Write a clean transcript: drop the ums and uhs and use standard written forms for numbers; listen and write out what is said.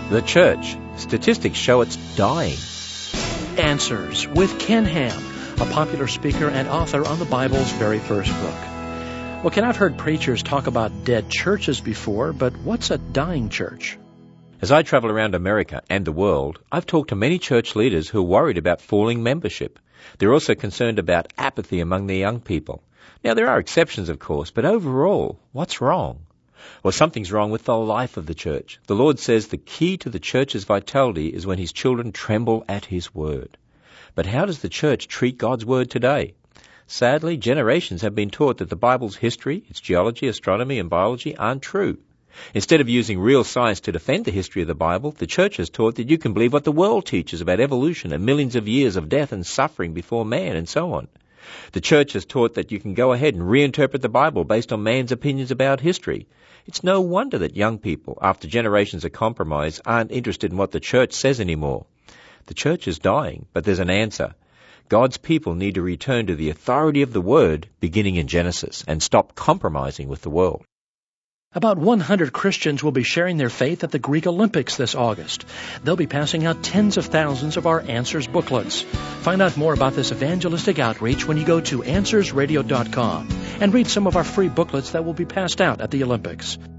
The church. Statistics show it's dying. Answers with Ken Ham, a popular speaker and author on the Bible's very first book. Well, Ken, I've heard preachers talk about dead churches before, but what's a dying church? As I travel around America and the world, I've talked to many church leaders who are worried about falling membership. They're also concerned about apathy among their young people. Now, there are exceptions, of course, but overall, what's wrong? Well, something's wrong with the life of the church. The Lord says the key to the church's vitality is when His children tremble at His word. But how does the church treat God's word today? Sadly, generations have been taught that the Bible's history, its geology, astronomy, and biology aren't true. Instead of using real science to defend the history of the Bible, the church has taught that you can believe what the world teaches about evolution and millions of years of death and suffering before man and so on. The church has taught that you can go ahead and reinterpret the Bible based on man's opinions about history. It's no wonder that young people, after generations of compromise, aren't interested in what the church says anymore. The church is dying, but there's an answer. God's people need to return to the authority of the Word, beginning in Genesis, and stop compromising with the world. About 100 Christians will be sharing their faith at the Greek Olympics this August. They'll be passing out tens of thousands of our Answers booklets. Find out more about this evangelistic outreach when you go to AnswersRadio.com and read some of our free booklets that will be passed out at the Olympics.